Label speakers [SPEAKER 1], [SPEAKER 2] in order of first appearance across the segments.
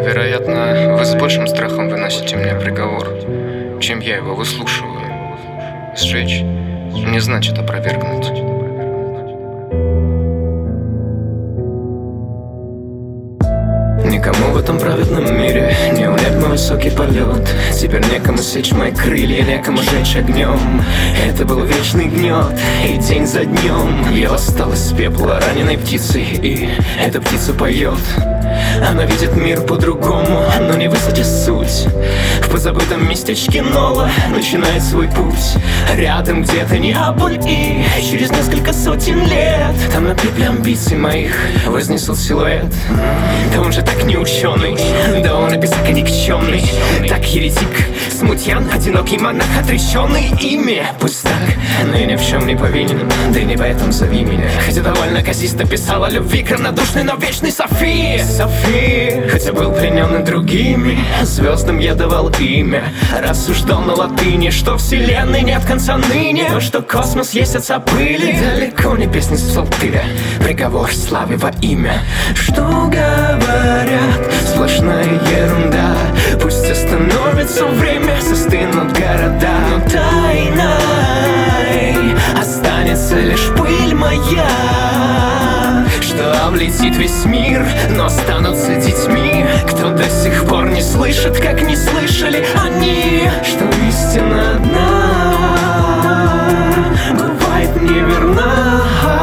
[SPEAKER 1] Вероятно, вы с большим страхом выносите мне приговор, чем я его выслушиваю. Сжечь не значит опровергнуть.
[SPEAKER 2] Никому в этом праведном мире не унять мой высокий полет. Теперь некому сечь мои крылья, некому жечь огнем. Это был вечный гнет, и день за днем я восстал из пепла раненой птицей, и эта птица поет. Она видит мир по-другому, но не высадит суть. В позабытом местечке Нола начинает свой путь. Рядом где-то Неаполь, и через несколько сотен лет там на пепле амбиций моих вознесут силуэт. Да он же так не ученый, да он и писака никчемный. Так еретик, смутьян, одинокий монах, отреченный ими. Пусть так, но я ни в чем не повинен, да и не поэтому зови меня. Хотя довольно казисто писал о любви к равнодушной, но вечной Софии. Хотя был пленен и другими, звездам я давал имя. Рассуждал на латыни, что вселенной нет конца ныне, но что космос есть отца пыли. Далеко не песни с псалтыря, приговор славе во имя. Что говорят, сплошная ерунда. Пусть остановится время, застынут города, но тайной останется лишь пыль моя, что облетит весь мир, но останутся детьми, кто до сих пор не слышит, как не слышали они, что истина одна бывает неверна.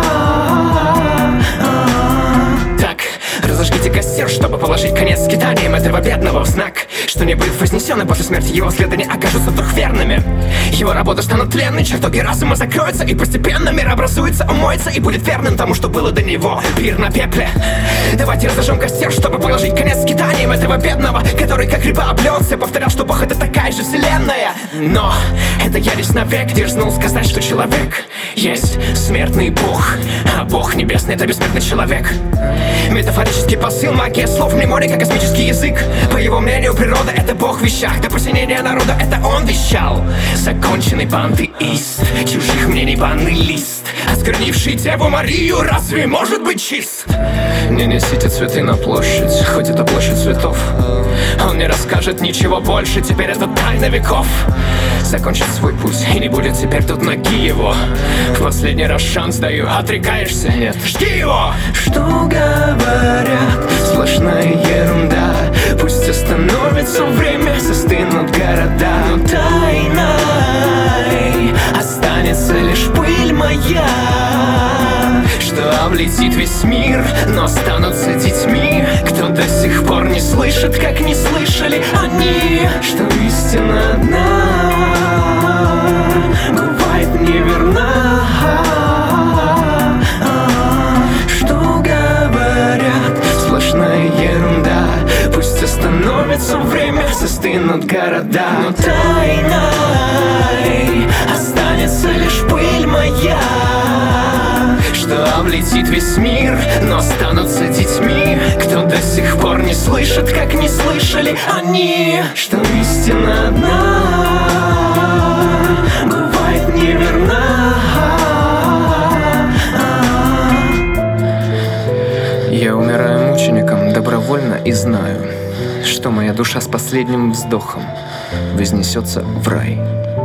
[SPEAKER 2] Так, разожгите костер, чтобы положить конец скитаниям этого бедного в знак, что не будет вознесен, и после смерти его взгляды не окажутся вдруг верными. Его работы станут тленны, чертоги разума закроются, и постепенно мир образуется, умоется и будет верным тому, что было до него. Пир на пепле. Давайте разожжем костер, чтобы положить конец скитаниям этого бедного, который как рыба облёкся, повторял, что Бог — это такая же вселенная. Но это я лишь навек дерзнул сказать, что человек есть смертный Бог, а Бог небесный — это бессмертный человек. Метафорический посыл, магия слов, мнемоника, космический язык. По его мнению, природа — это Бог в вещах, до посинения народа — это он вещал. Законченный пантеист, чужих мнений банный лист, осквернивший Деву Марию, разве может быть чист? Не несите цветы на площадь, хоть это площадь цветов. Он не расскажет ничего больше, теперь это тайна веков. Закончит свой путь, и не будет теперь тут ноги его. В последний раз шанс даю, отрекаешься? Нет, жди его! Что говорят, сплошная ерунда. Пусть остановится время, застынут города, но тайной останется лишь пыль моя, что облетит весь мир, но останутся детьми, кто до сих пор не слышит, как не слышали они, что истина одна бывает неверна. Что говорят, сплошная ерунда. Пусть остановится время, застынут города, но тайной останется лишь пыль моя, что облетит весь мир, но останутся детьми, кто до сих пор не слышит, как не слышали они, что истина одна бывает неверна.
[SPEAKER 3] Я умираю мучеником добровольно и знаю, что моя душа с последним вздохом вознесется в рай.